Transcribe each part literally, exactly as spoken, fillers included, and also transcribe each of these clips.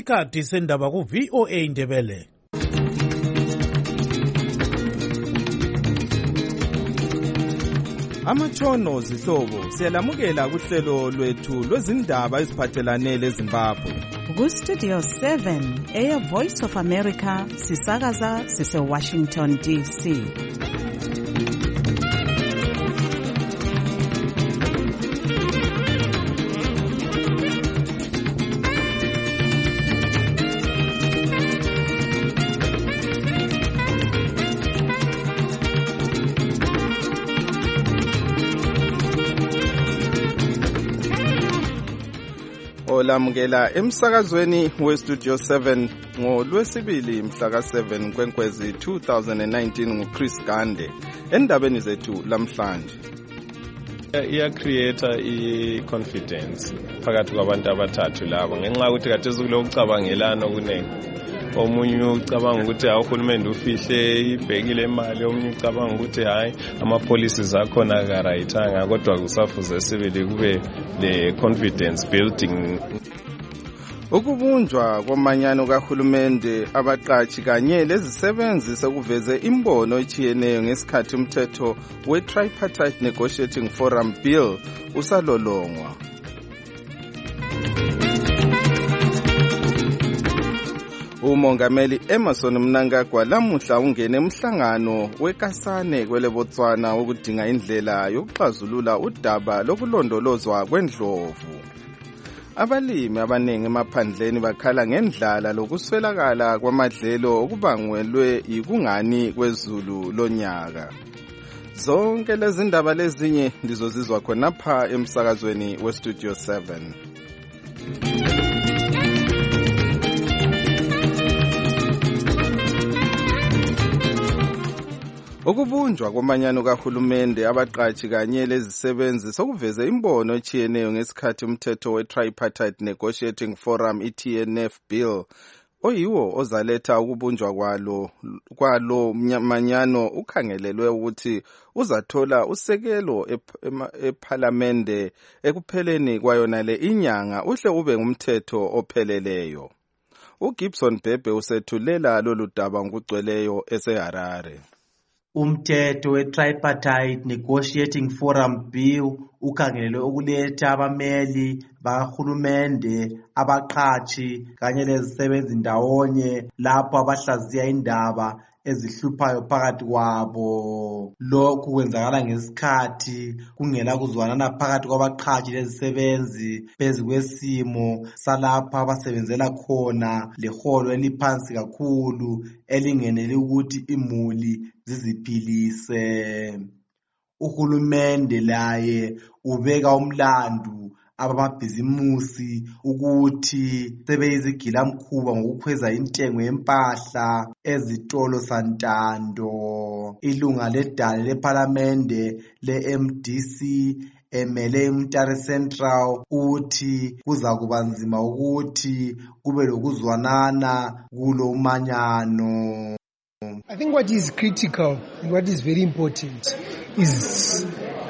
Isikhathi sendaba ku V O A Ndebele. Amatshono zihlobo siyalamukela kuhlelo lwethu lwezindaba eziphathelane leZimbabwe. Ku Studio seven eya Voice of America sisakaza sise Washington D C. Olamukela emsakazweni we Studio seven ngoLwesibili mhla ka seven Nkwenkwezi two thousand nineteen nguChris Gande endabeni zethu lamhlanje. Iya creator I confidence phakathi kwabantu abathathu labo ngenxa ukuthi kade sokulokucabangelana okunengi. Omunye ucabanga ukuthi uhulumende ufihle ibhekile imali, omunye ucabanga ukuthi hayi ama policies akhona akarayithanga, kodwa kusafuze sibili kube le confidence building. Ukubunjwa kwamanyano kahulumende abaqashi kanye lezisebenzi sekuveze imbono echiyeneyo ngesikhathi umthetho we Tripartite Negotiating Forum Bill usalolongwa. Umongameli Emmerson Mnangagwa lamuhla ungene emhlangano weKasane kwele Botswana ukudinga indlela yokuxazulula udaba lokulondolozwa kwendlovu. Abalimi abanengi emaphandleni bakhala ngendlala lokuswelakala kwamadlelo okubangwelwe yikungani kwezulu lonyaka. Zonke lezi ndaba lezinye ndizozizwa khonapha emsakazweni we Studio seven. Ukubunjwa kwamanyano kahulumende abaqashi kanye lezisebenzi sokuveze imbono echiyeneyo ngesikhathi umthetho we Tripartite Negotiating Forum I T N F Bill oyiwo ozaletha ukubunjwa kwalo kwalo manyano ukhangelelwe ukuthi uzathola usekelo eParliament ekupheleni kwayona le inyanga uhle ube ngumthetho opheleleyo. uGibson Bhebhe usethulela lolu daba ngokugcweleyo eseHarare. Umthetho we-Tripartite Negotiating Forum Bill ukhangelelwe ukuletha abameli bakahulumende, abaqashi kanye lezisebenzi ndawonye lapho abahlaziya indaba ezihluphayo phakathi kwabo. Lokhu kwenzakala ngesikhathi kungela kuzwanana phakathi kwabaqashi lezisebenzi phezu kwesimo salapha abasebenzela khona leholo eliphansi kakhulu elingeneli ukuthi imuli ziziphilise. Uhulumende laye ubeka umlandu abamabhizimusi ukuthi sebeyizigilamkhuba ngokukhweza intengo yempahla ezitolo santando. Ilunga ledale leParliamente le-M D C emele uMtare Central uthi kuza kuba nzima ukuthi kube lokuzwanana kulo umanyano. I think what is critical and what is very important is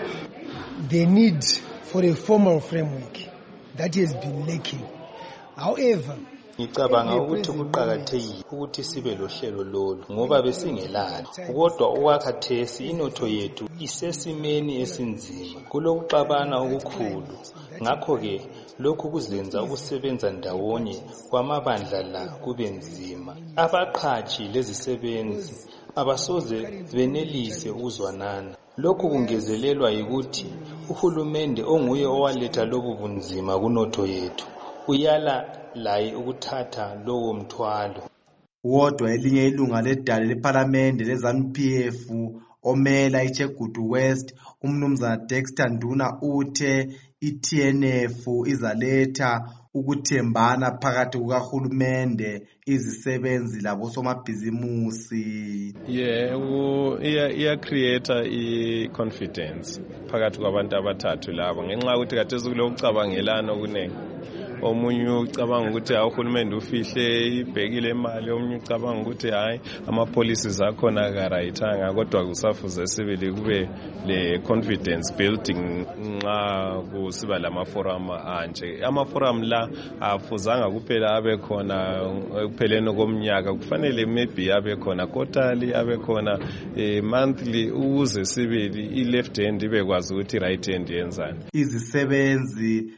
the need for a formal framework that has been lacking. However, ngicabanga ukuthi kuqhakathekile ukuthi sibe lohlelo lolu ngoba besingelalo, kodwa okwakhathesi inotho yethu isesimeni esinzima kulokuxabana okukhulu. Ngakho ke lokhu kuzenza ukusebenza ndawonye kwamabandla la kube nzima. Abaqhashi lezisebenzi abasoze benelise ukuzwanana. Lokhu kungezelelwa ukuthi uhulumende onguye owaletha lobu bunzima kunotho yethu uyala laye ukuthatha lowo mthwalo. Wodwa elinye ilunga ledale leParliament leZANU P F omela iChegutu West umnumzana Dexter Nduna uthe I-T N F izaletha ukuthembana phakathi kukahulumende, izisebenzi labosomabhizimusi. Yeah, iya iya creator I confidence phakathi kwabantu abathathu labo ngenxa ukuthi kade sokulokucabangelana okunengi. omunye ucabanga ukuthi uhulumende ufihle ibhekile imali, omunye ucabanga ukuthi hayi ama-policies akhona akarayithanga, kodwa kusafuze sibili kube le confidence building nxa kusiba lama-forum anje. Ama-forum la afuzanga kuphela abe khona ekupheleni komnyaka, kufanele maybe abe khona quarterly, abe khona eh, monthly, ukuze sibili i-left hand ibe kwazi ukuthi right hand yenzani. Izisebenzi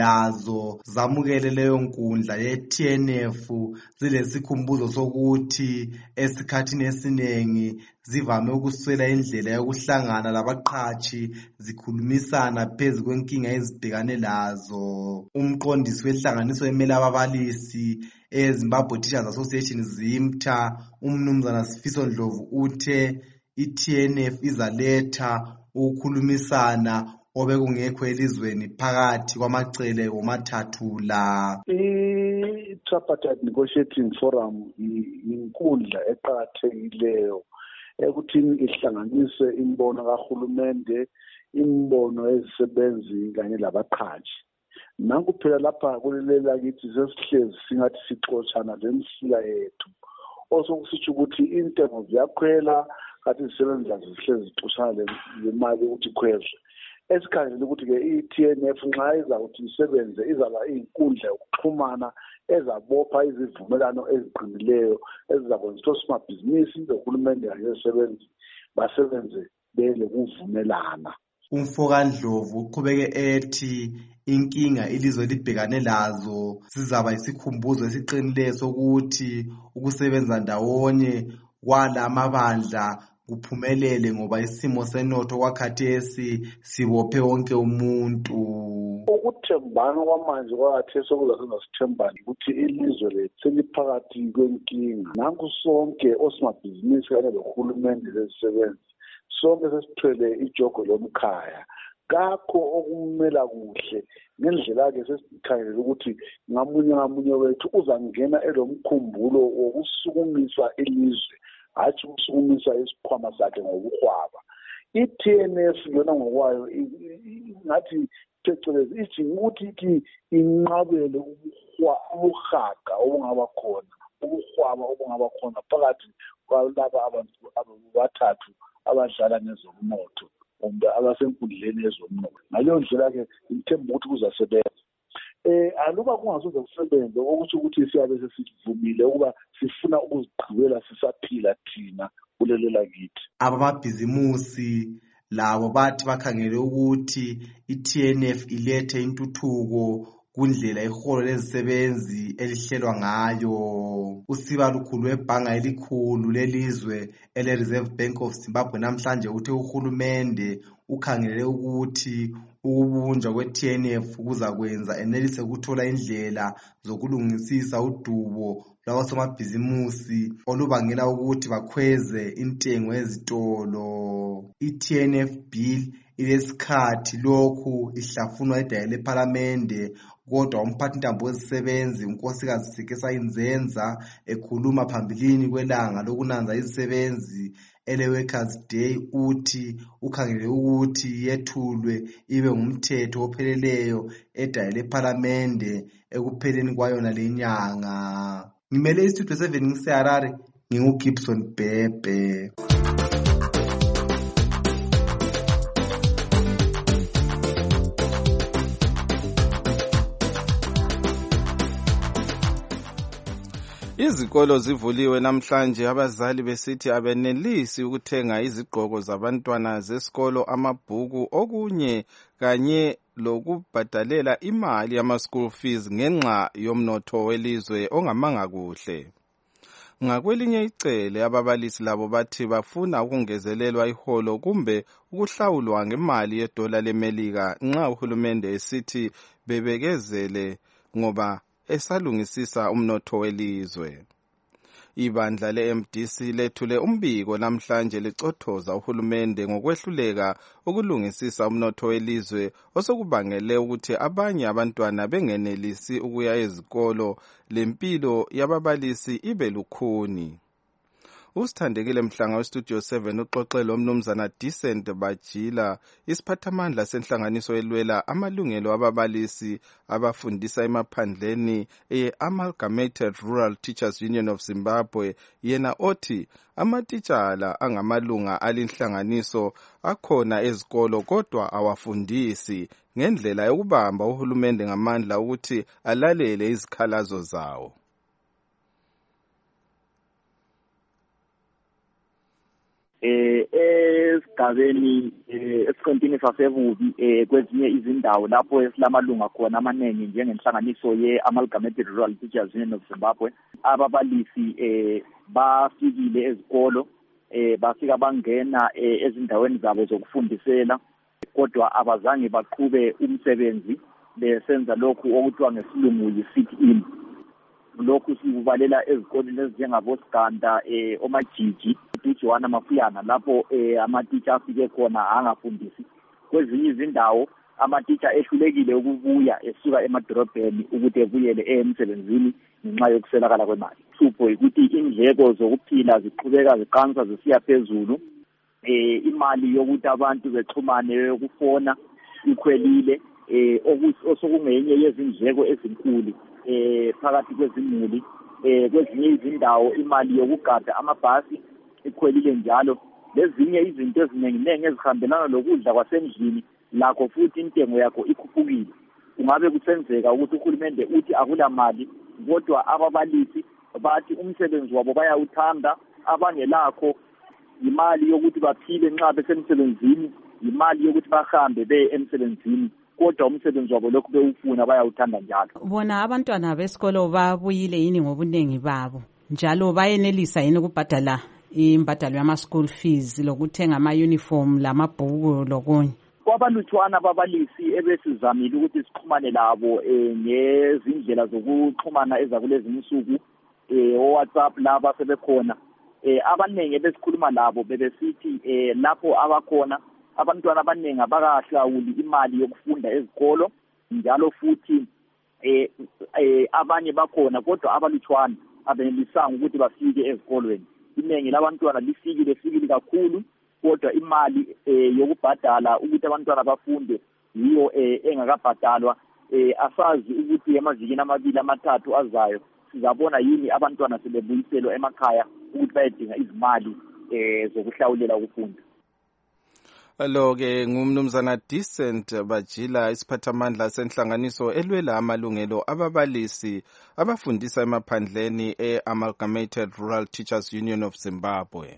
lazo zamukele leyo nkundla ye-T N F zilesikhumbuzo sokuthi esikhathini esiningi zivame ukuswela indlela yokuhlangana labaqhashi zikhulumisana phezu kwenkinga ezibhekane lazo. Umqondisi wenhlanganiso emele ababalisi eZimbabwe Teachers Association ZIMTA, umnumzana Sifiso Ndlovu, uthe i-T N F izaletha ukukhulumisana obekungekho elizweni phakathi kwamacele womathathu la. I-Tripartite Negotiating Forum inkundla eqakathekileyo ekuthini ihlanganise imbono kahulumende, imbono ezisebenzi kanye labaqhashi. Nanku phela lapha kulelela kithi sesihlezi singathi sixoshana lemsila yethu. Osokusitsho ukuthi intengo ziyakhwela, kathi izisebenzi zazo zihlezi zixoshana lemali ukuthi ikhwezwe. Esikhangele ukuthi ke i-T N F nxa izawuthi isebenze izaba iyinkundla yokuxhumana ezabopha izivumelano eziqinileyo ezizakwenza ukuthi osomabhizinisi nohulumende kanye nezisebenzi basebenze bele kuvumelana. UMfokandlovu uqhubeke ethi inkinga ilizwe libhekane lazo sizaba isikhumbuzo esiqinileyo sokuthi ukusebenza ndawonye kwala mabandla kuphumelele ngoba isimo senotho kwakhathesi sibophe wonke umuntu. Ukuthembana kwamanje kwakhathesi okuzasenza sithembane ukuthi ilizwe lethu seliphakathi kwenkinga. Nanku sonke osomabhizinisi kanye nohulumende lezisebenzi sonke sesithwele ijogo lomkhaya. Kakho okumela kuhle ngendlela ke sesikhangela ukuthi ngamunye ngamunye wethu uzangena elomkhumbulo wokusukumisa ilizwe, hathi ukusukumisa isikhwama sakhe ngokuhwaba. I-T N F yona ngokwayo ngathi phecelezi ithi ukuthi ithi inqabele ubuhaga obungaba khona, ubuhwaba obungaba khona phakathi kwalaba abantu abathathu abadlala ngezomnotho kumbe abasenkundleni yezomnotho. Ngaleyo ndlela-ke ngithemba ukuthi kuzasebenza. Eh aluba kungasoze kusebenze ukuthi ukuthi siyabe sesivumile ukuba sifuna ukuzigqibela sisaphila thina kulelela kithi. Abamabhizimusi labo bathi bakhangele ukuthi i-T N F ilethe intuthuko kundlela iholo lezisebenzi elihlelwa ngayo. Usiba lukhulu webhanga elikhulu lelizwe ele-Reserve Bank of Zimbabwe namhlanje uthe uhulumende ukhangelele ukuthi ukubunjwa kwe-T N F kuzakwenza enelise ukuthola indlela zokulungisisa udubo lwabosomabhizimusi olubangela ukuthi bakhweze intengo ezitolo. I-T N F bill ilesikhathi lokhu ihlafunwa edaya lephalamende, kodwa umphathintambo wezisebenzi unkosikazi Sekesa Inzenza ekhuluma phambilini kwelanga lokunanza izisebenzi ele-Workers' Day uthi ukhangele ukuthi yethulwe ibe ngumthetho opheleleyo edaya lephalamende ekupheleni kwayona lenyanga. Ngimele istudio seven ngiseHarare, nginguGibson Bhebhe. Izikolo zivuliwe namhlanje, abazali besithi abenelisi ukuthenga izigqoko zabantwana zesikolo, amabhuku, okunye kanye lokubhadalela imali yama-school fees ngenxa yomnotho welizwe ongamanga kuhle. Ngakwelinye icele ababalisi labo bathi bafuna ukungezelelwa iholo kumbe ukuhlawulwa ngemali yedola leMelika nxa uhulumende esithi bebekezele ngoba esalungisisa umnotho welizwe. Ibandla le-M D C lethule umbiko namhlanje licothoza uhulumende ngokwehluleka ukulungisisa umnotho welizwe osokubangele ukuthi abanye abantwana bengenelisi ukuya ezikolo, lempilo yababalisi ibe lukhuni. Usithandekile Mhlanga westudio seven uxoxe lo mnumzana Decent Bajila isiphathamandla senhlanganiso elwela amalungelo ababalisi abafundisa emaphandleni e-Amalgamated Rural Teachers Union of Zimbabwe, yena othi amatitshala angamalunga alinhlanganiso akhona ezikolo kodwa awafundisi ngendlela yokubamba uhulumende ngamandla ukuthi alalele izikhalazo zawo. eh esigabeni esiqintini sasebubi eh kwezinye izindawo lapho esilamalunga khona amaningi njengenhlanganiso ye-Amalgamated Rural Teachers Union of Zimbabwe, ababalisi eh bafikile ezikolo eh bafika bangena ezindaweni zabo zokufundisela kodwa abazange baqhube umsebenzi besenza lokhu okuthiwa ngesilungu yi-sit in. Lokhu sikubalela ezikoleni ezinjengabo Siganda eh omajiji uJohana Mafuyana lapho eh amatitsha afike khona angafundisi. Kwezinye izindawo amatitsha ehlulekile ukubuya esuka emadorobheni ukuthi ebuyele emsebenzini ngenxa yokuswelakala kwemali. Hlupho ukuthi indleko zokuphila ziqhubeka ziqansa zisiya phezulu, eh imali yokuthi abantu bexhumane yokufona ikhwelile, eh osokungenye yezindleko ezinkulu eh phakathi kwezimuli. Eh kwezinye izindawo imali yokugada amabhasi ikhwelile njalo, lezinye izinto eziningi ezihambelana lokudla kwasendlini lakho futhi intengo yakho ikhuphukile. Kungabe kusenzeka ukuthi uhulumende uthi akula mali kodwa ababalisi bathi umsebenzi wabo bayawuthanda, abangelakho imali yokuthi baphile nxa besemsebenzini, imali yokuthi bahambe beye emsebenzini, kodwa umsebenzi wabo lokhu bewufuna bayawuthanda njalo. Bona abantwana besikolo babuyile yini ngobunengi babo njalo bayenelisa yini ukubhadala imbadalo yama school fees lokuthenga ama uniform lamabhuku lokunye? Kwabalutshwana ababalisi ebesizamile ukuthi sixhumane labo eh ngezindlela zokuxhumana ezakulezi insuku eh WhatsApp laba sebekhona. Eh abanenge besikhuluma labo bebesithi eh lapho abakhona abantwana abanenge abakahlawuli imali yokufunda ezikolo njalo futhi eh abanye bakhona kodwa abalutshwana abenelisanga ukuthi bafike ezikolweni. Inengi labantwana lifikile lifikile kakhulu kodwa imali eh yokubhadala ukuthi abantwana bafunde yiyo eh engakabhadalwa. Eh asazi ukuthi emazikini amabili amathathu azayo sizabona yini abantwana sebebuyiselwa emakhaya ukuthi bayedinga izimali eh zokuhlawulela ukufunda. Lo ke ngumnumzana Decent Bajila isiphathamandla senhlanganiso elwela amalungelo ababalisi abafundisa emaphandleni e-Amalgamated Rural Teachers Union of Zimbabwe.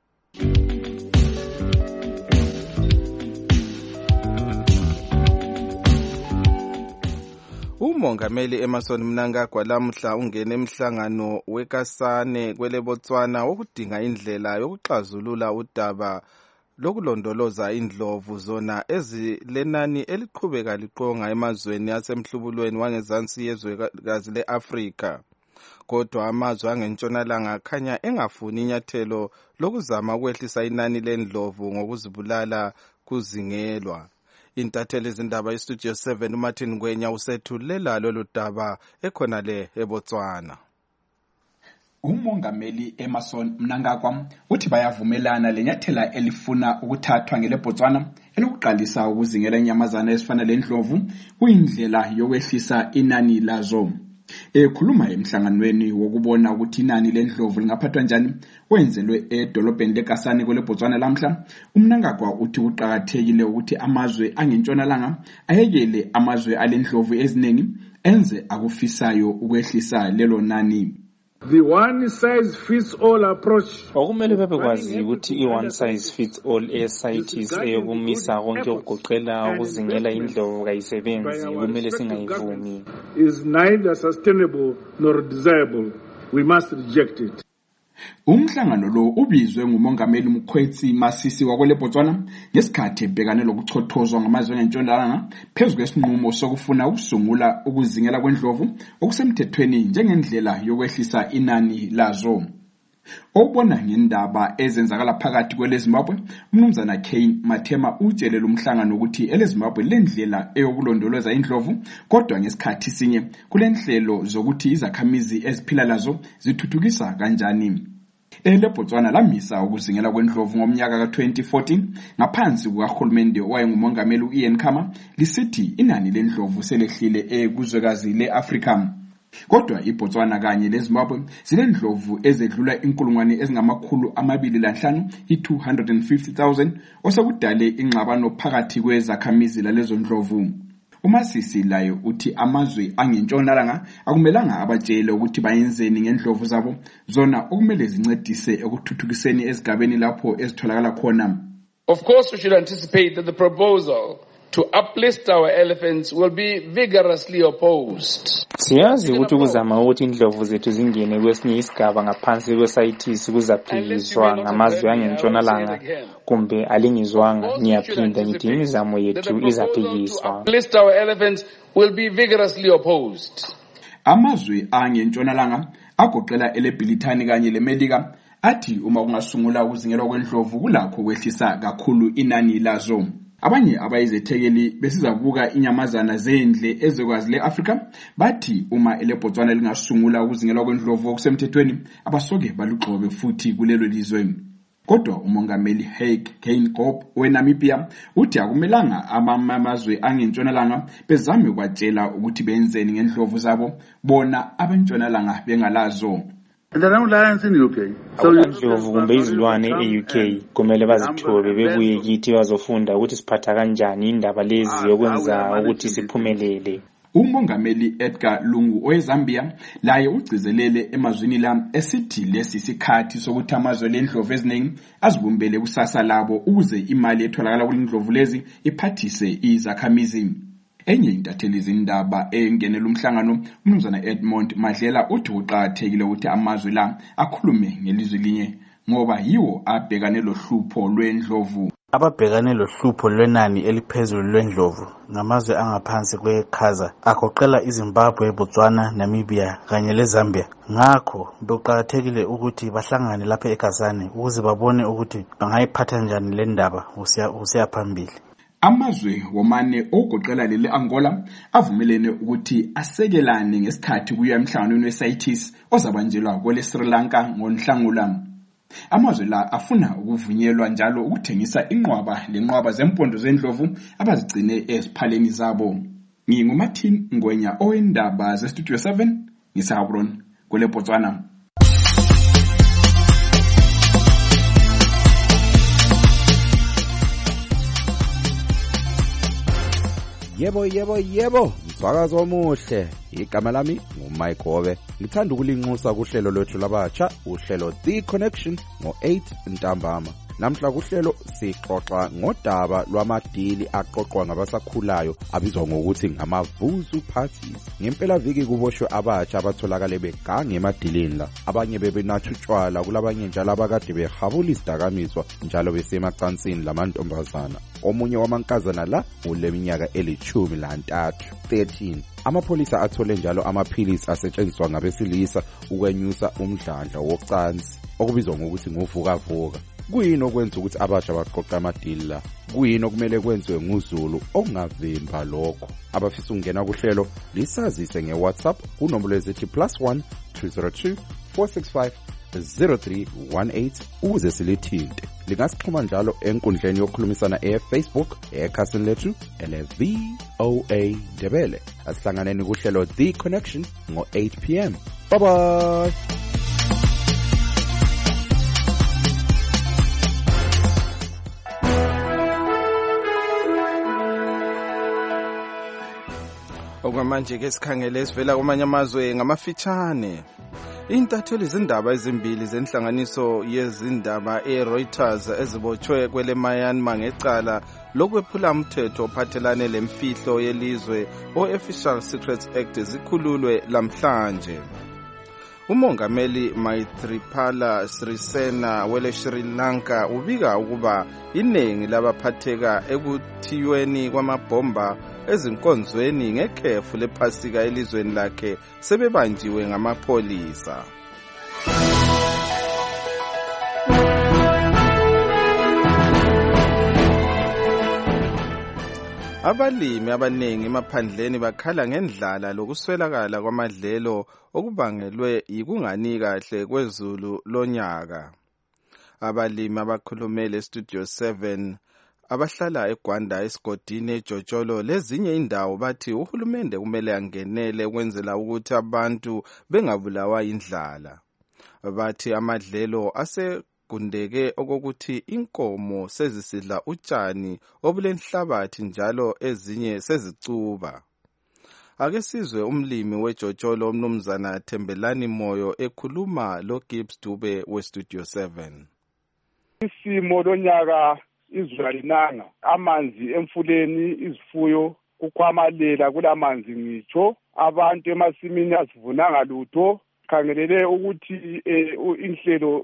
Umongameli Emmerson Mnangagwa lamuhla ungene emhlangano weKasane kwele Botswana wokudinga indlela yokuxazulula udaba lokulondoloza indlovu zona ezilenani eliqhubeka liqonga emazweni asemhlubulweni wangezansi yezwekazi le-Afrika. Kodwa amazwe angentshonalanga akhanya engafuni inyathelo lokuzama ukwehlisa inani lendlovu ngokuzibulala kuzingelwa. Intatheli izindaba iStudio seven uMartin Ngwenya usethulela lolu daba ekhonale eBotswana. Umongameli Emmerson Mnangagwa uthi bayavumelana lenyathela elifuna ukuthathwa ngele Botswana elokuqalisa ukuzingela inyamazana ezifana lendlovu kuyindlela yokwehlisa inani lazo. Ekhuluma emhlanganweni wokubona ukuthi inani lendlovu lingaphathwa njani wenzelwe edolobheni leKasane kwele Botswana lamhla, uMnangagwa uthi kuqhakathekile ukuthi amazwe angentshonalanga ayekele amazwe alendlovu eziningi enze akufisayo ukwehlisa lelo nani. The one size fits all approach okumele bebekwazi ukuthi i-one size fits all e-CITES eyokumisa konke ukugoqela ukuzingela indlovu kayisebenzi kumele singayivumi. Is neither sustainable nor desirable. We must reject it. Umhlangano lo ubizwe ngumongameli Mkhwetsi Masisi wakwele Botswana ngesikhathi ebhekane lokuchothozwa ngamazwe angentshonalanga phezu kwesinqumo sokufuna ukusungula ukuzingela kwendlovu okusemthethweni njengendlela yokwehlisa inani lazo. Obona ngendaba ezenzakala phakathi kwele Zimbabwe, umnumzana Kane Mathema utshelela umhlangano ukuthi ele Zimbabwe lendlela eyokulondoloza indlovu kodwa ngesikhathi sinye kulenhlelo zokuthi izakhamizi eziphila lazo zithuthukisa kanjani. eleBotswana lamisa ukuzingela kwendlovu ngomnyaka ka twenty fourteen ngaphansi kukahulumende owayengumongameli u-Ian Khama lisithi inani lendlovu selehlile ekuzwekazi le-Afrika. Kodwa iBotswana kanye leZimbabwe zinendlovu ezedlula inkulungwane ezingamakhulu amabili lanhlanu i-two hundred fifty thousand osekudale ingxabano phakathi kwezakhamizi lalezo ndlovu. Umasisi layo uthi amazwe angentshonalanga akumelanga abatshele ukuthi bayenzeni ngendlovu zabo zona okumele zincedise ekuthuthukiseni ezigabeni lapho ezitholakala khona. Of course we should anticipate that the proposal to uplist our elephants will be vigorously opposed. Siyazi ukuthi ukuzama ukuthi indlovu zethu zingene kwesinye isigaba ngaphansi kwesayithisi kuzaphikiswa ngamazwe angentshonalanga kumbe alingizwanga. Ngiyaphinda ngithi imizamo yethu izaphikiswa. Uplist our elephants will be vigorously opposed. Amazwe angentshonalanga agoqela eleBrithani kanye leMelika athi uma kungasungula ukuzingelwa kwendlovu kulakho kwehlisa kakhulu inani lazo. Abanye abayizethekeli besizabuka inyamazana zendle ezokwazi le-Afrika bathi uma eleBotswana lingasungula ukuzingelwa kwendlovu okusemthethweni abasoke balugxobe futhi kulelo lizwe. Kodwa umongameli Hage Geingob weNamibia uthi akumelanga amamazwe angentshonalanga bezame kwatshela ukuthi benzeni ngendlovu zabo bona abentshonalanga bengalazo. Abandlovu kumbe izilwane e-U K kumele bazithobe bebuye kithi bazofunda ukuthi siphatha kanjani indaba lezi yokwenza ukuthi siphumelele. Umongameli Edgar Lungu oweZambia laye ugcizelele emazwini la esithi lesi sikhathi sokuthi amazwe lendlovu eziningi azibumbele kusasa labo ukuze imali etholakala kulendlovu lezi iphathise izakhamizi. Enye intatheli izindaba engenela umhlangano umnumzana Edmond Madlela uthi uqathekile ukuthi amazwe la akhulume ngelizwi linye ngoba yiwo abhekane lohlupho lwendlovu. Ababhekane lohlupho lwenani eliphezulu lwendlovu ngamazwe angaphansi kwekhaza agoqela iZimbabwe, eBotswana, Namibia kanye leZambia. Ngakho bekuqakathekile ukuthi bahlangane lapha eKazani ukuze babone ukuthi bangayiphatha njani le ndaba usiya phambili. Amazwe womane ogoqela lele Angola avumelene ukuthi asekelane ngesikhathi kuya emhlanganweni weSayithisi ozabanjelwa kwele Sri Lanka ngoNhlangula. Amazwe la afuna ukuvunyelwa njalo ukuthengisa inqwaba lenqwaba zempondo zendlovu abazigcine eziphaleni zabo. NginguMartin Ngwenya owendaba ze Studio seven ngisahabron kwele Botswana. Yebo yebo yebo msakazo omuhle igama lami nguMike Gobe ngithanda ukulinxusa kuhlelo lwethu labatsha uhlelo The Connection ngo eight ntambama. Namhla kuhlelo sixoxa ngodaba lwamadili aqoqwa ngabasakhulayo abizwa ngokuthi ngamavuzu parties. Ngempela viki kuboshwe abatsha abatholakala begange emadilini la, abanye bebenatha utshwala kulabanye njalo abakade behabula isidakamiswa njalo besemacansini lamantombazana. Omunye wamankazana la uleminyaka elithumi lantathu thirteen. Amapholisa athole njalo amaphilisi asetshenziswa ngabesilisa ukwenyusa umdlandla wocansi okubizwa ngokuthi nguvukavuka. Kuyini okwenza ukuthi abasha baqoqa amadili la? Kuyini okumele kwenziwe nguZulu okungavimba lokho? Abafisa ukungena kuhlelo lisazise ngeWhatsApp kunombolo ezithi plus one two zero two four six five zero three one eight ukuze silithinte. Lingasixhuma njalo enkundleni yokukhulumisana eFacebook ekhasini lethu ele V O A Ndebele. Asihlanganeni kuhlelo The Connection ngo eight p m. Bye bye. Okwamanje ke sikhangele sivela kwamanye amazwe ngamafitshane. Intatheli izindaba ezimbili zenhlanganiso yezindaba eReuters ezibotshwe kwele Myanmar ngecala lokwephula umthetho ophathelane lemfihlo yelizwe o-Official Secrets Act zikhululwe lamhlanje. Umongameli Maithripala Sirisena wele Sri Lanka ubika ukuba iningi labaphatheka ekuthiyweni kwamabhomba ezinkonzweni ngekhefu lephasika elizweni lakhe sebebanjiwe ngamapholisa. Abalimi abaningi emaphandleni bakhala ngendlala lokuswelakala kwamadlelo okubangelwe yikungani kahle kwezulu lonyaka. Abalimi abakhulumele eStudio seven abahlala eGwanda esigodini eJotsholo lezinye indawo bathi uhulumende kumele angenele ukwenzela ukuthi abantu bengabulawa indlala. Bathi amadlelo ase kundeke okokuthi inkomo sezisidla utshani obulenhlabathi njalo ezinye sezicuba. Ake sizwe umlimi weJotsholo umnumzana Thembelani Moyo ekhuluma lo Gibbs Dube weStudio seven. Isimo lonyaka izulu alinanga, amanzi emfuleni, izifuyo kukhwamalela kulamanzi ngitsho, abantu emasimini asivunanga lutho. Khangelele ukuthi inhlelo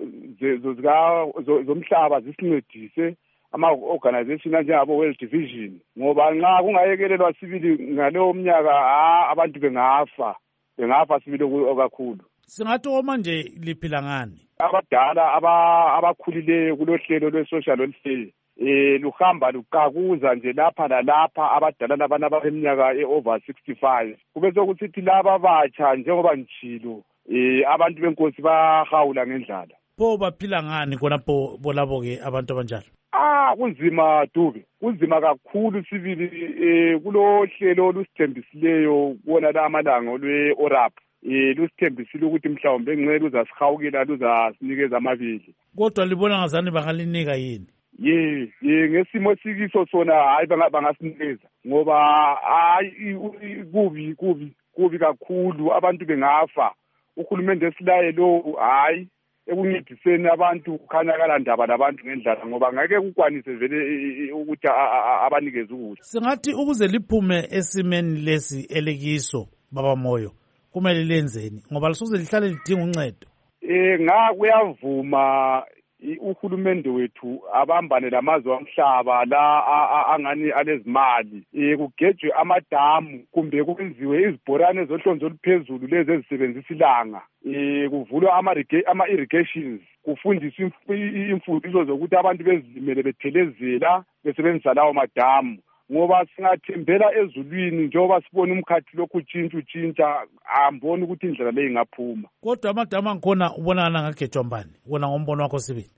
zomhlaba zisincedise ama-organization anjengabo World Division, ngoba nxa kungayekelelwa sibili ngaleyo mnyaka abantu bengafa bengafa sibili kakhulu. Singathi oma nje liphila ngani? Abadala abakhulileyo kulohlelo lwe-social welfare eh luhamba luqakuza nje lapha lalapha abadala labana abeminyaka e-over sixty-five. Kube sokuthi laba abatsha njengoba njilo eh abantu benkosi bahawula ngendlala. Pho baphila ngani khonapho bolabo ke abantu abanjalo? Ah kunzima Dube, kunzima kakhulu sibili eh kulohlelo lusithembisileyo kuona la amalanga olwe-ORAP. Eh lusithembisile ukuthi mhlawumbe ngcela uzasihawukela luzasinikeza amabili. Kodwa libona ngazani bangalinika yini? Ye ye ngesimo sikiso sona hayi bangasinikeza ngoba hayi kubi kubi kubi kakhulu abantu bengafa. Uhulumende esilaye lo hayi ekuncediseni abantu kukhanyakala ndaba labantu ngendlala ngoba ngeke kukwanise vele ukuthi abanikeze ukudla. Singathi ukuze liphume esimeni lesi elekiso baba Moyo kumele lenzeni ngoba lisoze lihlale lidinga uncedo. Eh nga kuyavuma uhulumende wethu abambane lamazwe omhlaba la angani alezimali eh kugejwe amadamu kumbe kwenziwe izibhorane zohlonzo oluphezulu lezi ezisebenzisa ilanga eh kuvulwa ama irrigations kufundiswa imfundiso zokuthi abantu bezilimele bethelezela besebenzisa lawo madamu ngoba singathembela ezulwini njengoba sibona umkhathi lokhu utshintsha utshintsha ambona ukuthi indlela leyi ingaphuma. Kodwa amadamu angikhona ubonana ngagejwa mbani wona ngombono wakho sibili?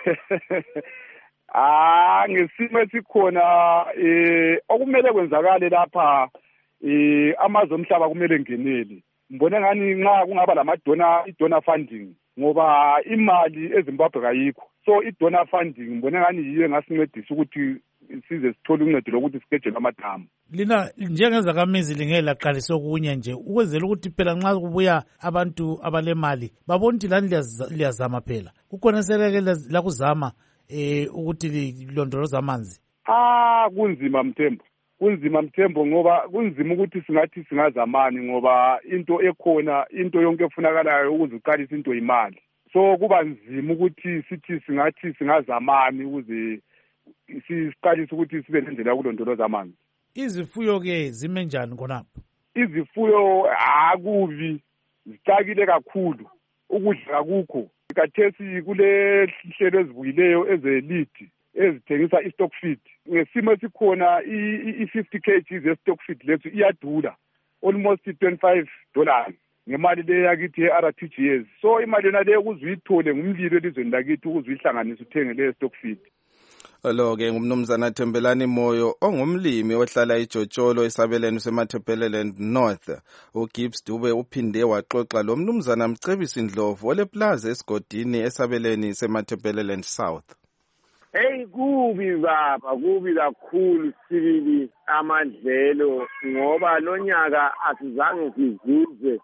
Ah ngesimo esikhona eh okumele kwenzakale lapha eh amazwe omhlaba kumele ngenele. Mbona ngani nxa kungaba lamadona idonor funding ngoba imali eZimbabwe kayikho. So idonor funding mbona ngani yiyo ngasincedisa ukuthi size sithole uncedo lokuthi sigejele amadamu. Lina njengezakamizi lingela qalisa okunye nje ukwenzela ukuthi phela nxa kubuya abantu abalemali babona ukuthi lani liyazama phela kukhona seleke la kuzama eh ukuthi lilondoloza amanzi. Ah kunzima Mthembo, kunzima Mthembo ngoba kunzima ukuthi singathi singazamani ngoba into ekhona into yonke efunakalayo ukuziqalisa into imali. So kuba nzima ukuthi sithi singathi singazamani ukuze siqalisa ukuthi sibe nendlela yokulondoloza amanzi. Izifuyo ke zime njani khonapho? Izifuyo akubi zicakile kakhulu, ukudla akukho. Kathesi kule hlelo ezibuyileyo ezelidi ezithengisa i-stock feed. Ngesimo esikhona i-fifty kilograms ye-stock feed lethu iyadula almost twenty-five dollars ngemali le yakithi ye-R T G S. So imali yona le ukuzuyithole ngumlilo elizweni lakithi ukuzuyihlanganisa uthenge le stock feed. Lo ke ngumnumzana Thembelani Moyo ongumlimi ohlala eJotsholo esabelweni seMatabeleland North. uGibbs Dube uphinde waxoxa lo mnumzana Mcebisi Ndlovu oleplaza esigodini esabelweni seMatabeleland South. Hey kubi baba kubi kakhulu sibili amadlelo ngoba lonyaka asizange sizuze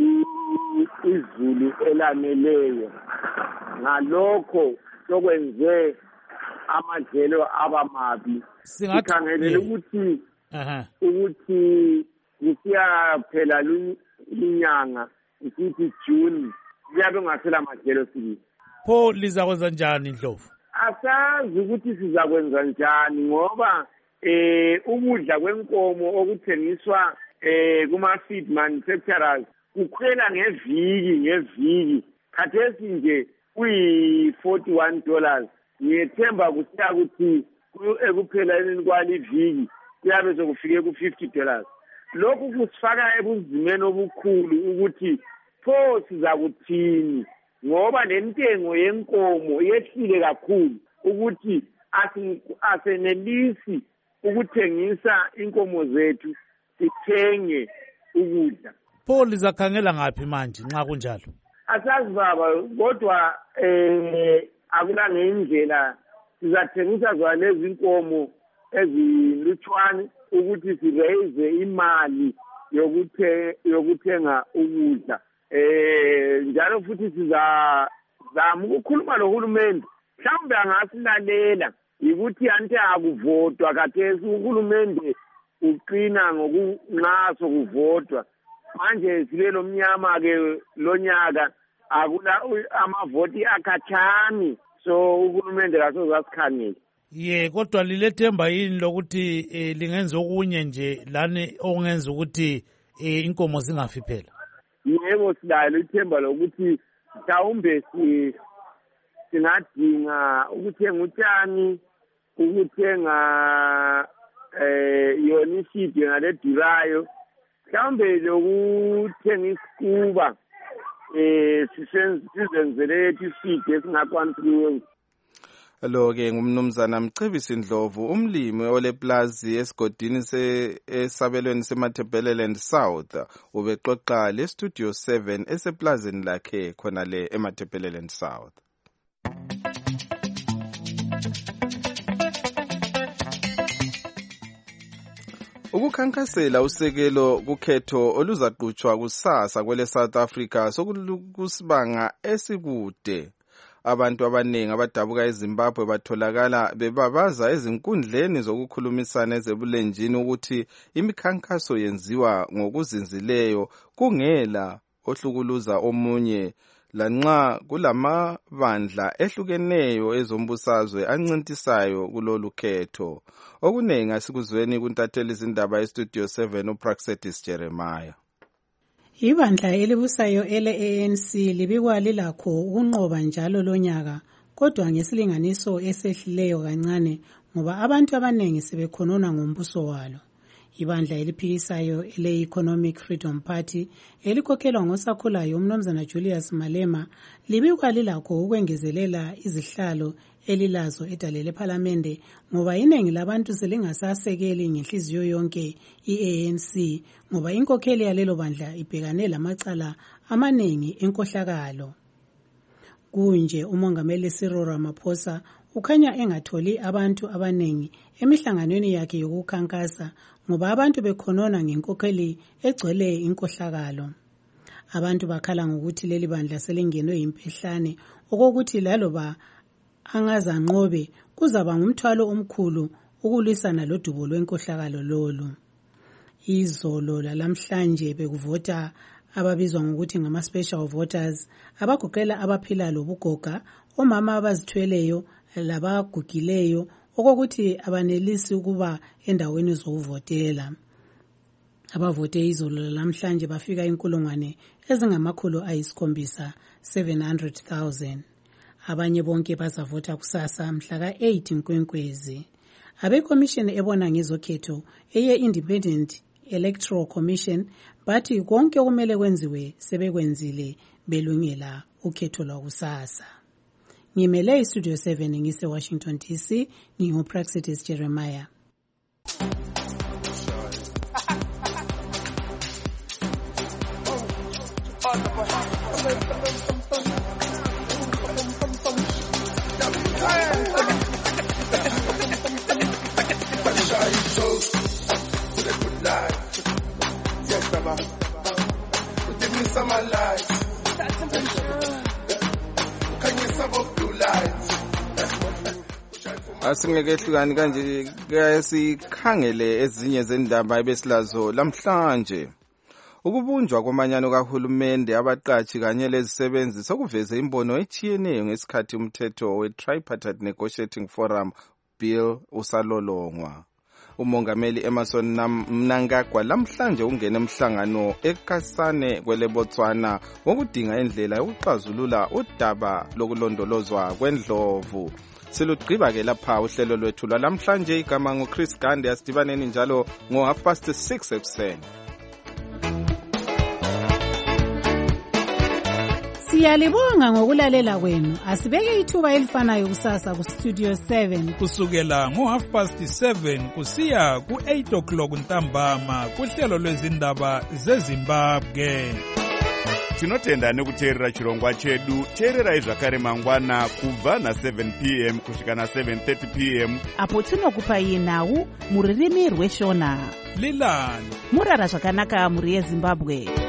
izulu elaneleyo ngalokho sokwenze amadlelo abamabi. Sikhangelele ukuthi ukuthi kusiyaphela inyanga isithi June kuyabe ngaphela amadlelo sibili. Pho lizakwenza njani Ndlovu? Asazi ukuthi sizakwenza njani ngoba eh ukudla kwenkomo okuthengiswa eh kuma feed manufacturers kukhwela ngeviki ngeviki khathesi nje kuyi forty-one dollars. Ngiyethemba kusiya ukuthi ekupheleni kwaliviki kuyabe sokufike ku-fifty dollars. Lokhu kusifaka ebunzimeni obukhulu ukuthi pho sizakuthini ngoba lentengo yenkomo yehlile kakhulu ukuthi asenelisi ukuthengisa inkomo zethu sithenge ukudla. Pho lizakhangela ngaphi manje nxa kunjalo? Asazi baba, kodwa eh akula ngendlela sizathengisa zona lezi inkomo ezilutshwane ukuthi siraise imali yokuthe yokuthenga ukudla. Eh njalo futhi siza zama ukukhuluma nohulumende mhlawumbe angasilalela ukuthi ante akuvotwa kathesi uhulumende uqina ngokunqaso kuvotwa. Manje silelo mnyama ke lonyaka akula amavoti akhathani so uhulumende kasozasikhangela. Ye kodwa lilethemba yini lokuthi eh, lingenza okunye nje lani okungenza ukuthi eh, inkomo zingafi phela? Yebo silalo ithemba lokuthi mhlawumbe si singadinga ukuthenga utshani, ukuthenga eh yona isidi ngale durayo, mhlawumbe lokuthenga isikuba eh sisenzele isidi esingakwanisi ukwenza. Lo-ke ngumnumzana Mcebisi Ndlovu, umlimi oleplazi esigodini esabelweni seMatabeleland South, ubexoxa lestudio seven eseplazini lakhe khona le eMatabeleland South. Ukukhankasela usekelo kukhetho oluzaqhutshwa kusasa kwele South Africa sokusibanga esikude. Abantu abanengi abadabuka eZimbabwe batholakala bebabaza ezinkundleni zokukhulumisana ezebulenjini ukuthi imikhankaso yenziwa ngokuzinzileyo kungela ohlukuluza omunye lanxa kulamabandla ehlukeneyo ezombusazwe ancintisayo kulolu khetho. Okunengi asikuzweni kuntatheli izindaba estudio seven uPraxedis Jeremiah. Ibandla elibusayo ele-A N C libikwa lilakho ukunqoba njalo lonyaka, kodwa ngesilinganiso esehlileyo kancane ngoba abantu abanengi sebekhonona ngombuso walo. Ibandla eliphikisayo ele-Economic Freedom Party elikhokhelwa ngosakhulayo umnumzana Julius Malema libikwa lilakho ukwengezelela izihlalo elilazo edale lephalamende ngoba iningi labantu selingasasekeli ngenhliziyo yonke i-A N C ngoba inkokheli yalelo bandla ibhekane lamacala amaningi enkohlakalo. Kunje umongameli Cyril Ramaphosa ukhanya engatholi abantu abaningi emihlanganweni yakhe yokukhankasa ngoba abantu bekhonona ngenkokheli egcwele inkohlakalo. Abantu bakhala ngokuthi leli bandla selingenwe impehlane okokuthi laloba angazanqobe kuzaba ngumthwalo omkhulu ukulwisana lodubo lwenkohlakalo lolu. Izolo lalamhlanje bekuvota ababizwa ngokuthi ngama-special voters abagoqela abaphila lobugoga, omama abazithweleyo labagugileyo okokuthi abanelisi ukuba endaweni zokuvotela. Abavote izolo lalamhlanje bafika inkulungwane ezingamakhulu ayisikhombisa seven hundred thousand. Abanye bonke bazavota kusasa mhla ka eight Nkwenkwezi. Abekommission ebona ngezokhetho eye-Independent Electoral Commission bathi konke okumele kwenziwe sebekwenzile belungela ukhetho lwakusasa. Ngimele iStudio seven ngise Washington D C, nginguPraxedis Jeremiah. Asingekehlukani kanje sikhangele ezinye zendaba ebesilazo lamhlanje. Ukubunjwa kwamanyano kahulumende abaqatshi kanye lezisebenzi sokuveze imbono etshiyeneyo ngesikhathi umthetho we Tripartite Negotiating Forum Bill usalolongwa. umongameli Emerson Mnangagwa lamhlanje ungena emhlangano eKasane kwele Botswana wokudinga indlela yokuxazulula udaba lokulondolozwa kwendlovu. Silugqiba ke lapha uhlelo lwethu lwalamhlanje. Igama nguChris Gande, asidibaneni njalo ngo half past six ekuseni. Siyalibonga ngokulalela kwenu. Asibeke ithuba elifanayo kusasa ku Studio seven kusukela ngo half past seven kusiya ku eight o'clock ntambama kuhlelo lwezindaba zeZimbabwe. Tinotenda nekuteerera chirongwa chedu. Teererai zvakare mangwana kubva na seven p m kusvika na seven thirty p m apo tinokupai nhau muririmi rweshona. Lilani murara zvakanaka muri yeZimbabwe.